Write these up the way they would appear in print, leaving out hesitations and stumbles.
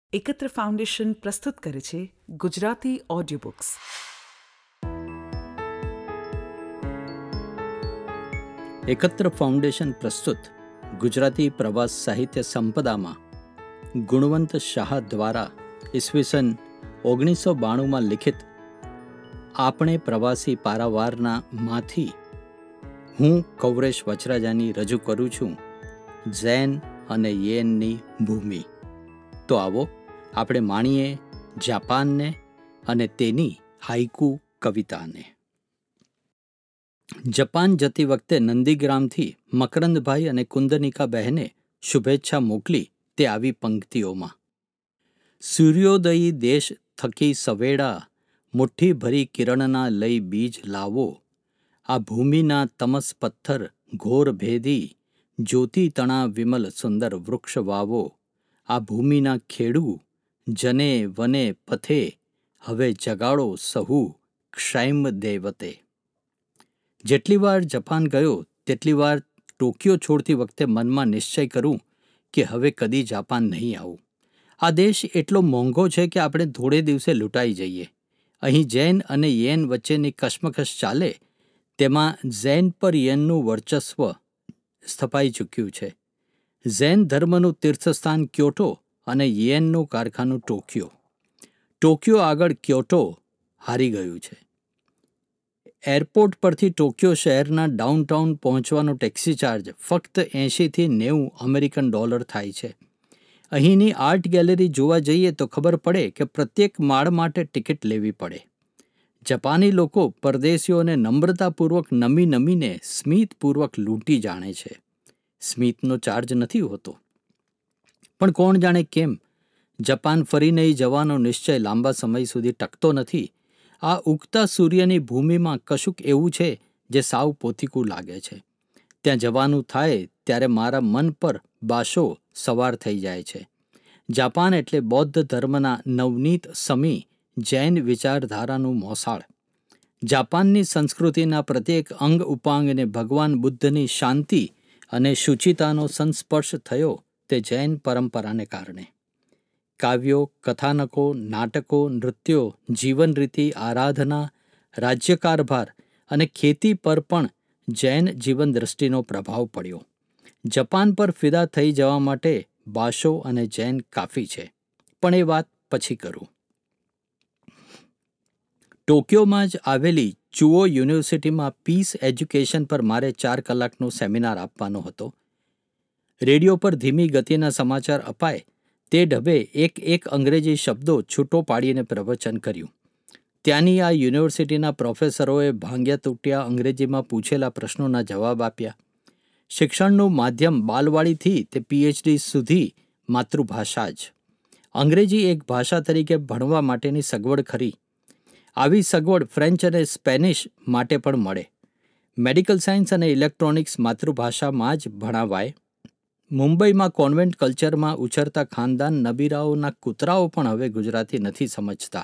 એકત્ર ફાઉન્ડેશન પ્રસ્તુત કરે છે Gujarati audio books. Ekatra foundation પ્રસ્તુત ગુજરાતી પ્રવાસ સાહિત્ય સંપદામાં ગુણવંત શાહ દ્વારા ઈસવીસન 1992માં લિખિત આપણે પ્રવાસી પારાવારના માંથી હું કૌરેશ વચરાજાની રજૂ કરું છું ઝેન અને યેનની ભૂમિ. તો આવો આપણે માણીએ જાપાનને અને તેની હાઇકુ કવિતાને. જાપાન જતી વખતે નંદીગ્રામથી મકરંદભાઈ અને કુંદનિકા બહેને શુભેચ્છા મોકલી તે આવી પંક્તિઓમાં: સૂર્યોદયી દેશ થકી સવેડા મુઠ્ઠી ભરી કિરણના લઈ બીજ લાવો. આ ભૂમિના તમસ પથ્થર ઘોર ભેદી જ્યોતિ તણા વિમલ સુંદર વૃક્ષ વાવો. આ ભૂમિના ખેડૂ જને વને પથે હવે જગાડો સહુ ક્ષૈમ દેવતે. જેટલી વાર જાપાન ગયો તેટલી વાર ટોક્યો છોડતી વખતે મનમાં નિશ્ચય કરું કે હવે કદી જાપાન નહીં આવું. આ દેશ એટલો મોંઘો છે કે આપણે થોડે દિવસે લૂંટાઈ જઈએ. અહીં જૈન અને યેન વચ્ચેની કશમકશ ચાલે તેમાં ઝેન પર યેનનું વર્ચસ્વ સ્થપાઈ ચૂક્યું છે. ઝેન ધર્મનું તીર્થસ્થાન ક્યોટો અને યેનનું કારખાનું ટોક્યો. ટોક્યો આગળ ક્યોટો હારી ગયું છે. એરપોર્ટ પરથી ટોક્યો શહેરના ડાઉનટાઉન પહોંચવાનો ટેક્સી ચાર્જ ફક્ત 80થી 90 અમેરિકન ડોલર થાય છે. અહીંની આર્ટ ગેલેરી જોવા જઈએ તો ખબર પડે કે પ્રત્યેક માળ માટે ટિકિટ લેવી પડે. જાપાની લોકો પરદેશીઓને નમ્રતાપૂર્વક નમીને સ્મિતપૂર્વક લૂંટી જાણે છે. સ્મિતનો ચાર્જ નથી હોતો. પણ કોણ જાણે કેમ જાપાન ફરી નહીં જવાનો નિશ્ચય લાંબા સમય સુધી ટકતો નથી. આ ઉગતા સૂર્યની ભૂમિમાં કશુંક એવું છે જે સાવ પોતીકું લાગે છે. ત્યાં જવાનું થાય ત્યારે મારા મન પર બાશો સવાર થઈ જાય છે. જાપાન એટલે બૌદ્ધ ધર્મના નવનીત સમી જૈન વિચારધારાનું મોસાળ. જાપાનની સંસ્કૃતિના પ્રત્યેક અંગ ઉપાંગને ભગવાન બુદ્ધની શાંતિ અને શુચિતાનો સંસ્પર્શ થયો તે જૈન પરંપરાને કારણે. કાવ્યો, કથાનકો, નાટકો, નૃત્યો, જીવન રીતિ, આરાધના, રાજ્યકારભાર અને ખેતી પર પણ જૈન જીવન દ્રષ્ટિનો પ્રભાવ પડ્યો. જાપાન પર ફિદા થઈ જવા માટે બાશો અને જૈન કાફી છે. પણ એ વાત પછી કરું. ટોક્યોમાં જ આવેલી ચુઓ યુનિવર્સિટીમાં પીસ એજ્યુકેશન પર મારે 4 કલાકનો સેમિનાર આપવાનો હતો. રેડિયો પર ધીમી ગતિના સમાચાર અપાય તે ઢબે એક અંગ્રેજી શબ્દો છૂટો પાડીને પ્રવચન કર્યું. ત્યાંની આ યુનિવર્સિટીના પ્રોફેસરોએ ભાંગ્યા તૂટ્યા અંગ્રેજીમાં પૂછેલા પ્રશ્નોના જવાબ આપ્યા. શિક્ષણનું માધ્યમ બાલવાડીથી તે પીએચડી સુધી માતૃભાષા જ. અંગ્રેજી એક ભાષા તરીકે ભણવા માટેની સગવડ ખરી. આવી સગવડ ફ્રેન્ચ અને સ્પેનિશ માટે પણ મળે. મેડિકલ સાયન્સ અને ઇલેક્ટ્રોનિક્સ માતૃભાષામાં જ ભણાવાય. મુંબઈમાં કોન્વેન્ટ કલ્ચરમાં ઉછરતા ખાનદાન નબીરાઓના કૂતરાઓ પણ હવે ગુજરાતી નથી સમજતા.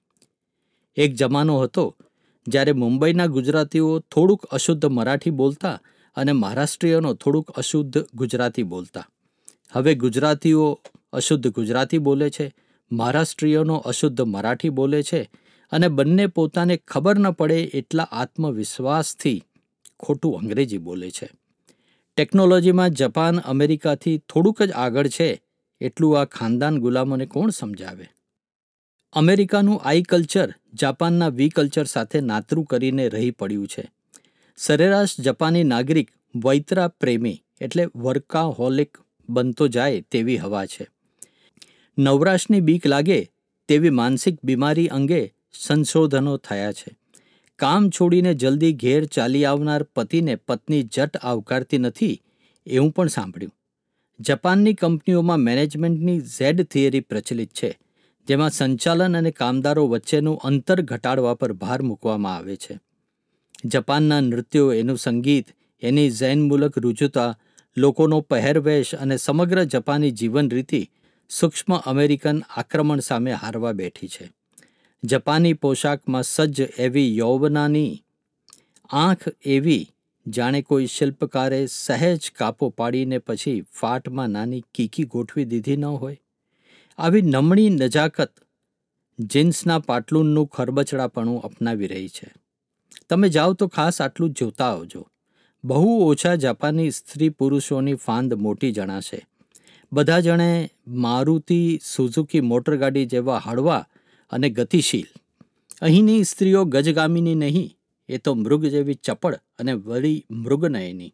એક જમાનો હતો જ્યારે મુંબઈના ગુજરાતીઓ થોડુંક અશુદ્ધ મરાઠી બોલતા અને મહારાષ્ટ્રીયનો થોડુંક અશુદ્ધ ગુજરાતી બોલતા. હવે ગુજરાતીઓ અશુદ્ધ ગુજરાતી બોલે છે, મહારાષ્ટ્રીયનો અશુદ્ધ મરાઠી બોલે છે અને બંને પોતાને ખબર ન પડે એટલા આત્મવિશ્વાસથી ખોટું અંગ્રેજી બોલે છે. ટેકનોલોજીમાં જાપાન અમેરિકાથી થોડુંક જ આગળ છે એટલું આ ખાનદાન ગુલામોને કોણ સમજાવે? અમેરિકાનું આઈ કલ્ચર જાપાનના વી કલ્ચર સાથે નાતરું કરીને રહી પડ્યું છે. સરેરાશ જાપાની નાગરિક વૈતરા પ્રેમી એટલે વર્કાહોલિક બનતો જાય તેવી હવા છે. નવરાશની બીક લાગે તેવી માનસિક બીમારી અંગે સંશોધનો થયા છે. કામ છોડીને જલ્દી ઘેર ચાલી આવનાર પતિને પત્ની જટ આવકારતી નથી એવું પણ સાંભળ્યું. જાપાનની કંપનીઓમાં મેનેજમેન્ટની ઝેડ થિયરી પ્રચલિત છે, જેમાં સંચાલન અને કામદારો વચ્ચેનું અંતર ઘટાડવા પર ભાર મૂકવામાં આવે છે. જાપાનના નૃત્યો, એનું સંગીત, એની ઝૈનમૂલક રુજુતા, લોકોનો પહેરવેશ અને સમગ્ર જાપાની જીવન રીતિ સૂક્ષ્મ અમેરિકન આક્રમણ સામે હારવા બેઠી છે. જાપાની પોશાકમાં સજ્જ એવી યૌવનાની આંખ એવી જાણે કોઈ શિલ્પકારે સહેજ કાપો પાડીને પછી ફાટમાં નાની કીકી ગોઠવી દીધી ન હોય. આવી નમણી નજાકત જીન્સના પાટલુનનું ખરબચડાપણું અપનાવી રહી છે. તમે જાઓ તો ખાસ આટલું જ જોતા આવજો. બહુ ઓછા જાપાની સ્ત્રી પુરુષોની ફાંદ મોટી જણાશે. બધા જણે મારુતિ સુઝુકી મોટરગાડી જેવા હળવા અને ગતિશીલ. અહીંની સ્ત્રીઓ ગજગામીની નહીં, એ તો મૃગ જેવી ચપળ અને વળી મૃગનયની.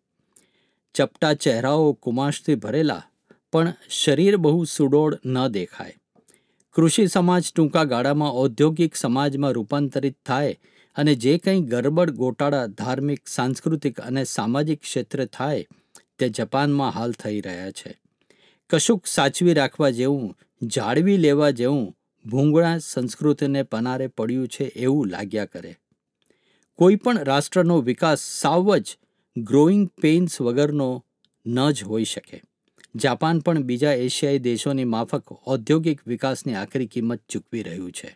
ચપટા ચહેરાઓ કુમાશથી ભરેલા, પણ શરીર બહુ સુડોળ ન દેખાય. કૃષિ સમાજ ટૂંકા ગાળામાં ઔદ્યોગિક સમાજમાં રૂપાંતરિત થાય અને જે કંઈ ગરબડ ગોટાળા ધાર્મિક, સાંસ્કૃતિક અને સામાજિક ક્ષેત્રે થાય તે જપાનમાં હાલ થઈ રહ્યા છે. કશુંક સાચવી રાખવા જેવું, જાળવી લેવા જેવું ભૂંગળા સંસ્કૃતિને પનારે પડ્યું છે એવું લાગ્યા કરે. કોઈ પણ રાષ્ટ્રનો વિકાસ સાવ જ ગ્રોઈંગ પેઇન્સ વગરનો ન જ હોઈ શકે. જાપાન પણ બીજા એશિયાઈ દેશોની માફક ઔદ્યોગિક વિકાસની આખરી કિંમત ચૂકવી રહ્યું છે.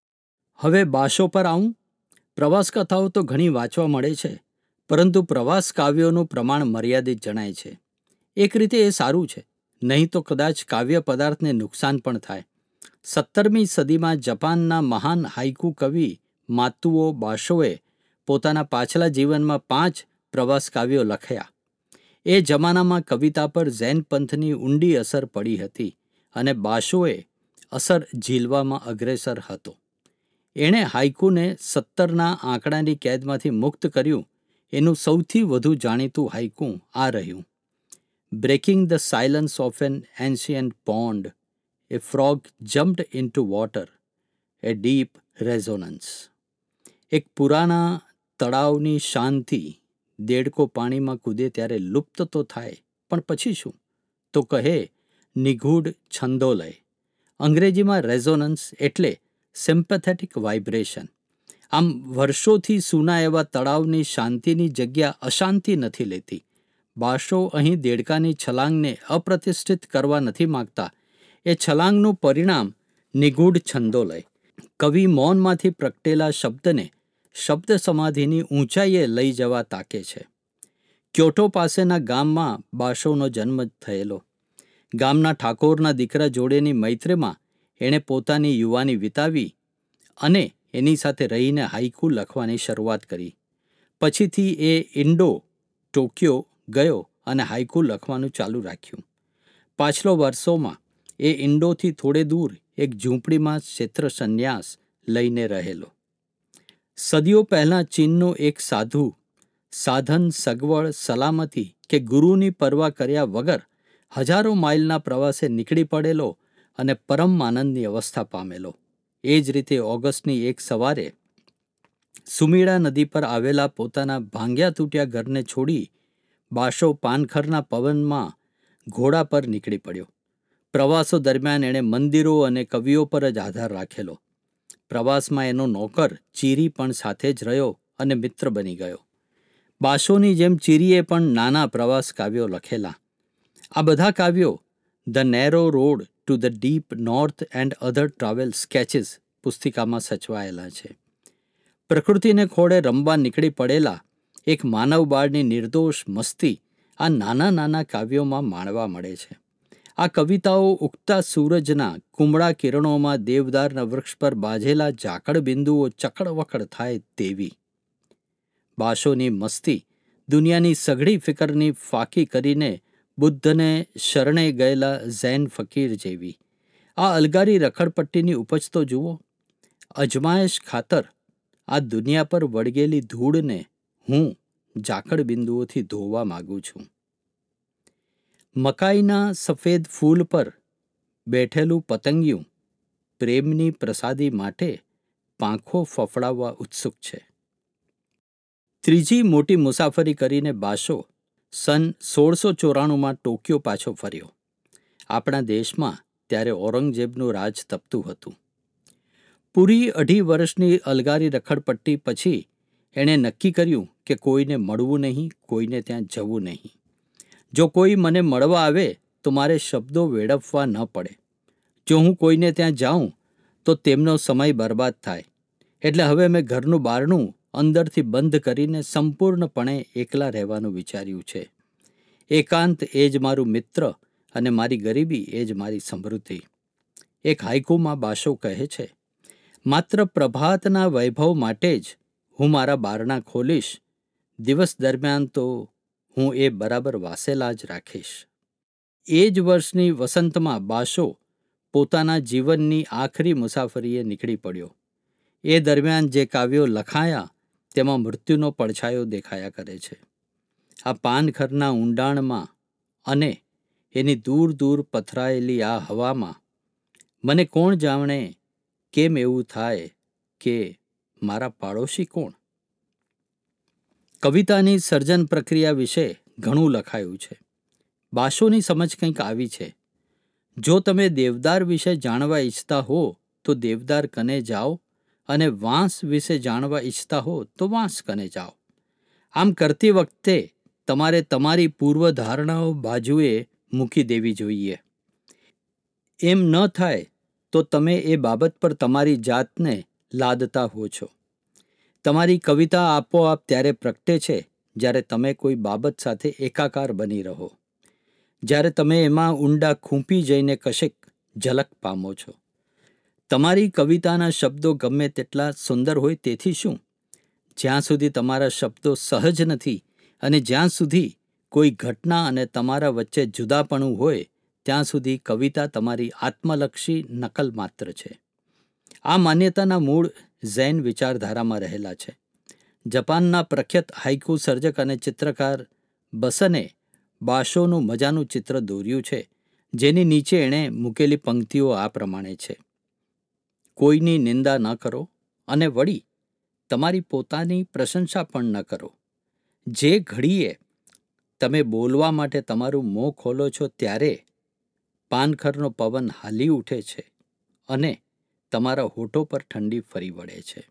હવે બાશો પર આવું. પ્રવાસ કથાઓ તો ઘણી વાંચવા મળે છે, પરંતુ પ્રવાસ કાવ્યોનું પ્રમાણ મર્યાદિત જણાય છે. એક રીતે એ સારું છે, નહીં તો કદાચ કાવ્ય પદાર્થને નુકસાન પણ થાય. 17મી સદીમાં જાપાનના મહાન હાઇકુ કવિ માત્સુઓ બાશોએ પોતાના પાછલા જીવનમાં 5 પ્રવાસ કાવ્યો લખ્યા. એ જમાનામાં કવિતા પર ઝેન પંથની ઊંડી અસર પડી હતી અને બાશોએ અસર ઝીલવામાં અગ્રેસર હતો. એણે હાઇકુને 17ના આંકડાની કેદમાંથી મુક્ત કર્યું. એનું સૌથી વધુ જાણીતું હાઇકુ આ રહ્યું: breaking the silence of an ancient pond, a frog jumped into water, a deep resonance. એક પુરાના તળાવની શાનથી દેડકો પાણીમાં કૂદે ત્યારે લુપ્ત તો થાય, પણ પછી શું? તો કહે નિગૂઢ છંદોલય. અંગ્રેજીમાં રેઝોનન્સ એટલે સિમ્પેથેટિક વાઇબ્રેશન. આમ વર્ષોથી સૂના એવા તળાવની શાંતિની જગ્યા અશાંતિ નથી લેતી. બાશો અહીં દેડકાની છલાંગને અપ્રતિષ્ઠિત કરવા નથી માગતા. એ છલાંગનું પરિણામ નિગૂઢ છંદોલય. કવિ મૌનમાંથી પ્રગટેલા શબ્દને શબ્દ સમાધિની ઊંચાઈએ લઈ જવા તાકે છે. ક્યોટો પાસેના ગામમાં બાશોનો જન્મ થયેલો. ગામના ઠાકોરના દીકરા જોડેની મૈત્રીમાં એણે પોતાની યુવાની વિતાવી અને એની સાથે રહીને હાઇકુ લખવાની શરૂઆત કરી. પછીથી એ ઇન્ડો ટોક્યો ગયો અને હાઇકુ લખવાનું ચાલુ રાખ્યું. પાછલો વર્ષોમાં એ ઇન્ડોથી થોડે દૂર એક ઝૂંપડીમાં ક્ષેત્ર સંન્યાસ લઈને રહેલો. સદીઓ પહેલાં ચીનનો એક સાધુ સાધન, સગવડ, સલામતી કે ગુરુની પરવા કર્યા વગર હજારો માઇલના પ્રવાસે નીકળી પડેલો અને પરમ આનંદની અવસ્થા પામેલો. એ જ રીતે ઓગસ્ટની એક સવારે સુમીડા નદી પર આવેલા પોતાના ભાંગ્યા તૂટ્યા ઘરને છોડી બાશો પાનખરના પવનમાં ઘોડા પર નીકળી પડ્યો. પ્રવાસો દરમિયાન એણે મંદિરો અને કવિઓ પર જ આધાર રાખેલો. પ્રવાસમાં એનો નોકર ચીરી પણ સાથે જ રહ્યો અને મિત્ર બની ગયો. બાશોની જેમ ચીરીએ પણ નાના પ્રવાસ કાવ્યો લખેલા. આ બધા કાવ્યો the narrow road to the deep north and other travel sketches પુસ્તિકામાં સચવાયેલા છે. પ્રકૃતિને ખોળે રમવા નીકળી પડેલા એક માનવ બાળની નિર્દોષ મસ્તી આ નાના નાના કાવ્યોમાં માણવા મળે છે. આ કવિતાઓ ઉગતા સૂરજના કુમળા કિરણોમાં દેવદારના વૃક્ષ પર બાજેલા ઝાકળ બિંદુઓ ચકડવકડ થાય તેવી. બાશોની મસ્તી દુનિયાની સઘળી ફિકરની ફાંકી કરીને બુદ્ધને શરણે ગયેલા ઝેન ફકીર જેવી. આ અલગારી રખડપટ્ટીની ઉપજ તો જુઓ. અજમાયશ ખાતર આ દુનિયા પર વળગેલી ધૂળને હું ઝાકળ બિંદુઓથી ધોવા માગું છું. મકાઈના સફેદ ફૂલ પર બેઠેલું પતંગિયું પ્રેમની પ્રસાદી માટે પાંખો ફફડાવવા ઉત્સુક છે. ત્રીજી મોટી મુસાફરી કરીને બાશો સન 1694માં ટોક્યો પાછો ફર્યો. આપણા દેશમાં ત્યારે ઔરંગઝેબનું રાજ તપતું હતું. પૂરી 2.5 વર્ષની અલગારી રખડપટ્ટી પછી એણે નક્કી કર્યું કે કોઈને મળવું નહીં, કોઈને ત્યાં જવું નહીં. જો કોઈ મને મળવા આવે તો મારે શબ્દો વેડફવા ન પડે. જો હું કોઈને ત્યાં જાઉં તો તેમનો સમય બરબાદ થાય. એટલે હવે મેં ઘરનું બારણું અંદરથી બંધ કરીને સંપૂર્ણપણે એકલા રહેવાનું વિચાર્યું છે. એકાંત એ જ મારું મિત્ર અને મારી ગરીબી એ જ મારી સમૃદ્ધિ. એક હાઇકુમાં બાશો કહે છે, માત્ર પ્રભાતના વૈભવ માટે જ હું મારા બારણા ખોલીશ, દિવસ દરમિયાન તો હું એ બરાબર વાસેલા જ રાખીશ. એ જ વર્ષની વસંતમાં બાશો પોતાના જીવનની આખરી મુસાફરીએ નીકળી પડ્યો. એ દરમિયાન જે કાવ્યો લખાયા તેમાં મૃત્યુનો પડછાયો દેખાયા કરે છે. આ પાનખરના ઊંડાણમાં અને એની દૂર દૂર પથરાયેલી આ હવામાં મને કોણ જાણે કેમ એવું થાય કે મારા પાડોશી કોણ? કવિતાની સર્જન પ્રક્રિયા વિશે ઘણું લખાયું છે. બાશોની સમજ કંઈક આવી છે. જો તમે દેવદાર વિશે જાણવા ઈચ્છતા હો તો દેવદાર કને જાઓ, અને વાંસ વિશે જાણવા ઈચ્છતા હો તો વાંસ કને જાઓ. આમ કરતી વખતે તમારે તમારી પૂર્વધારણાઓ બાજુએ મૂકી દેવી જોઈએ. એમ ન થાય તો તમે એ બાબત પર તમારી જાતને લાદતા હો છો. તમારી કવિતા આપોઆપ ત્યારે પ્રગટે છે જ્યારે તમે કોઈ બાબત સાથે એકાકાર બની રહો, જ્યારે તમે એમાં ઊંડા ખૂંપી જઈને કશેક ઝલક પામો છો. તમારી કવિતાના શબ્દો ગમે તેટલા સુંદર હોય તેથી શું? જ્યાં સુધી તમારા શબ્દો સહજ નથી અને જ્યાં સુધી કોઈ ઘટના અને તમારા વચ્ચે જુદાપણું હોય ત્યાં સુધી કવિતા તમારી આત્મલક્ષી નકલ માત્ર છે. આ માન્યતાના મૂળ ઝેન વિચારધારામાં રહેલા છે. જાપાનના પ્રખ્યાત હાઇકુ સર્જક અને ચિત્રકાર બસને બાશોનું મજાનું ચિત્ર દોર્યું છે, જેની નીચે એણે મૂકેલી પંક્તિઓ આ પ્રમાણે છે: કોઈની નિંદા ન કરો અને વળી તમારી પોતાની પ્રશંસા પણ ન કરો. જે ઘડીએ તમે બોલવા માટે તમારું મોં ખોલો છો ત્યારે પાનખરનો પવન હાલી ઉઠે છે અને તમારા હોઠો પર ઠંડી ફરી વળે છે.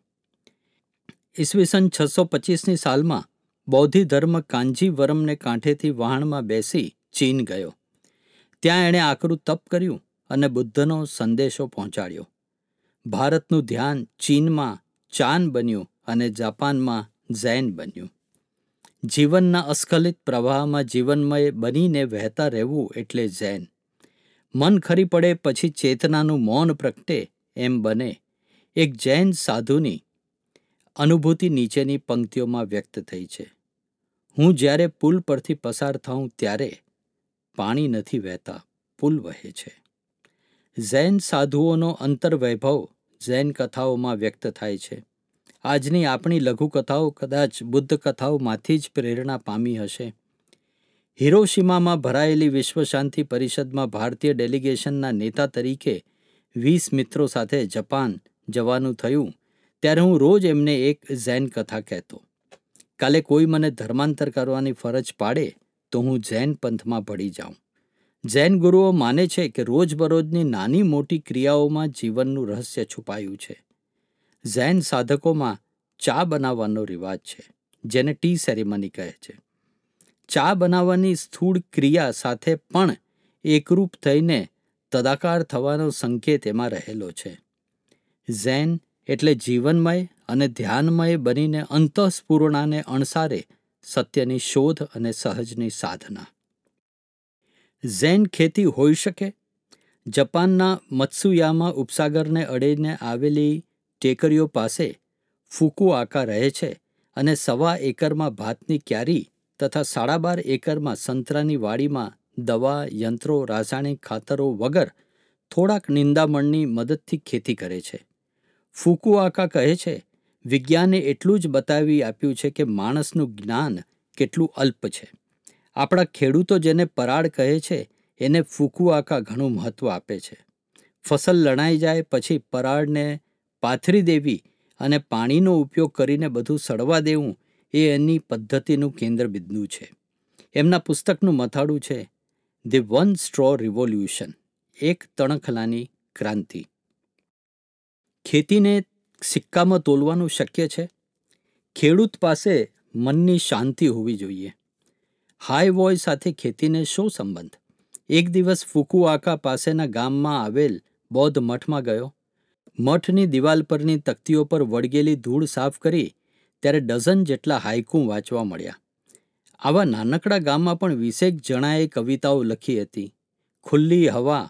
ઈસવીસન 625ની સાલમાં બૌદ્ધિ ધર્મ કાંજીવરમને કાંઠેથી વહાણમાં બેસી ચીન ગયો. ત્યાં એણે આકરું તપ કર્યું અને બુદ્ધનો સંદેશો પહોંચાડ્યો. ભારતનું ધ્યાન ચીનમાં ચાન બન્યું અને જાપાનમાં ઝેન બન્યું. જીવનના અસ્ખલિત પ્રવાહમાં જીવનમય બનીને વહેતા રહેવું એટલે ઝેન. મન ખરી પડે પછી ચેતનાનું મૌન પ્રગટે એમ બને. એક જૈન સાધુની અનુભૂતિ નીચેની પંક્તિઓમાં વ્યક્ત થઈ છે: હું જ્યારે પુલ પરથી પસાર થાઉં ત્યારે પાણી નથી વહેતા, પુલ વહે છે. ઝૈન સાધુઓનો અંતર્વૈભવ ઝૈન કથાઓમાં વ્યક્ત થાય છે. આજની આપણી લઘુકથાઓ કદાચ બુદ્ધ કથાઓમાંથી જ પ્રેરણા પામી હશે. હિરોશિમામાં ભરાયેલી વિશ્વ શાંતિ પરિષદમાં ભારતીય ડેલિગેશનના નેતા તરીકે 20 મિત્રો સાથે જાપાન જવાનું થયું ત્યારે હું રોજ એમને એક ઝૈન કથા કહેતો. કાલે કોઈ મને ધર્માંતર કરવાની ફરજ પાડે તો હું ઝૈન પંથમાં ભળી જાઉં. જૈન ગુરુઓ માને છે કે રોજબરોજની નાની મોટી ક્રિયાઓમાં જીવનનું રહસ્ય છુપાયું છે. જૈન સાધકોમાં ચા બનાવવાનો રિવાજ છે, જેને ટી સેરેમની કહે છે. ચા બનાવવાની સ્થૂળ ક્રિયા સાથે પણ એકરૂપ થઈને તદાકાર થવાનો સંકેત એમાં રહેલો છે. ઝેન એટલે જીવનમય અને ધ્યાનમય બનીને અંતઃસ્ફુરણાને અણસારે સત્યની શોધ અને સહજની સાધના. ઝેન ખેતી હોઈ શકે? જાપાનના મત્સુયામા ઉપસાગરને અડીને આવેલી ટેકરીઓ પાસે ફુકુઆકા રહે છે અને 1.25 એકરમાં ભાતની ક્યારી તથા 12.5 એકરમાં સંતરાની વાડીમાં દવા, યંત્રો, રાસાયણિક ખાતરો વગર થોડાક નિંદામણની મદદથી ખેતી કરે છે. ફુકુઆકા કહે છે, વિજ્ઞાને એટલું જ બતાવી આપ્યું છે કે માણસનું જ્ઞાન કેટલું અલ્પ છે. આપણા ખેડૂતો જેને પરાળ કહે છે એને ફુકુઆકા ઘણું મહત્વ આપે છે. ફસલ લણાઈ જાય પછી પરાળને પાથરી દેવી અને પાણીનો ઉપયોગ કરીને બધું સડવા દેવું એ એની પદ્ધતિનું કેન્દ્રબિંદુ છે. એમના પુસ્તકનું મથાળું છે ધી વન સ્ટ્રો રિવોલ્યુશન, એક તણખલાની ક્રાંતિ. ખેતીને સિક્કામાં તોલવાનું શક્ય છે? ખેડૂત પાસે મનની શાંતિ હોવી જોઈએ. હાઈ વોય સાથે ખેતીને શો સંબંધ? એક દિવસ ફુકુઆકા પાસેના ગામમાં આવેલ બૌદ્ધ મઠમાં ગયો. મઠની દિવાલ પરની તકતીઓ પર વળગેલી ધૂળ સાફ કરી ત્યારે ડઝન જેટલા હાઇકુ વાંચવા મળ્યા. આવા નાનકડા ગામમાં પણ 20 જણાએ કવિતાઓ લખી હતી. ખુલ્લી હવા,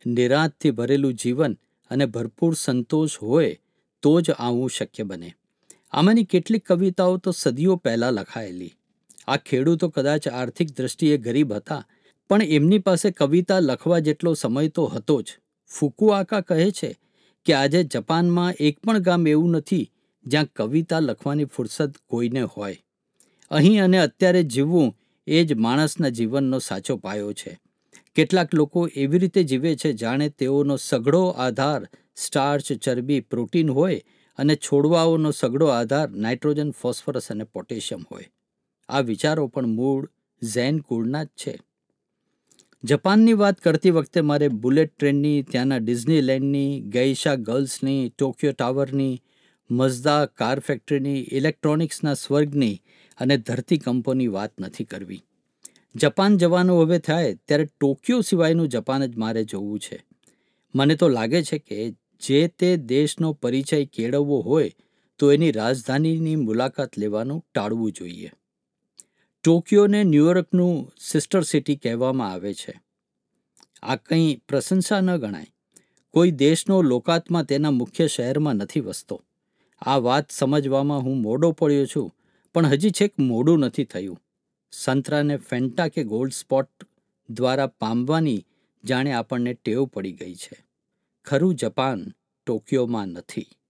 નિરાંતથી ભરેલું જીવન અને ભરપૂર સંતોષ હોય તો જ આવું શક્ય બને. આમાંની કેટલીક કવિતાઓ તો સદીઓ પહેલાં લખાયેલી. આ ખેડૂતો કદાચ આર્થિક દ્રષ્ટિએ ગરીબ હતા, પણ એમની પાસે કવિતા લખવા જેટલો સમય તો હતો જ. ફુકુઆકા કહે છે કે આજે જાપાનમાં એક પણ ગામ એવું નથી જ્યાં કવિતા લખવાની ફુરસદ કોઈને હોય. અહીં અને અત્યારે જીવવું એ જ માણસના જીવનનો સાચો પાયો છે. કેટલાક લોકો એવી રીતે જીવે છે જાણે તેઓનો સઘળો આધાર સ્ટાર્ચ, ચરબી, પ્રોટીન હોય અને છોડવાઓનો સઘળો આધાર નાઇટ્રોજન, ફોસ્ફરસ અને પોટેશિયમ હોય. આ વિચારો પણ મૂળ ઝેન કુળના જ છે. જાપાનની વાત કરતી વખતે મારે બુલેટ ટ્રેનની, ત્યાંના ડિઝનીલેન્ડની, ગેઇશા ગર્લ્સની, ટોક્યો ટાવરની, મઝદા કાર ફેક્ટરીની, ઇલેક્ટ્રોનિક્સના સ્વર્ગની અને ધરતીકંપોની વાત નથી કરવી. જાપાન જવાનું હવે થાય ત્યારે ટોક્યો સિવાયનું જાપાન જ મારે જોવું છે. મને તો લાગે છે કે જે તે દેશનો પરિચય કેળવવો હોય તો એની રાજધાનીની મુલાકાત લેવાનું ટાળવું જોઈએ. ટોક્યોને ન્યૂયોર્કનું સિસ્ટર સિટી કહેવામાં આવે છે. આ કંઈ પ્રશંસા ન ગણાય. કોઈ દેશનો લોકાત્મા તેના મુખ્ય શહેરમાં નથી વસતો. આ વાત સમજવામાં હું મોડો પડ્યો છું, પણ હજી છેક મોડું નથી થયું. સંતરાને ફેન્ટા કે ગોલ્ડ સ્પોટ દ્વારા પામવાની જાણે આપણને ટેવ પડી ગઈ છે. ખરું જાપાન ટોક્યોમાં નથી.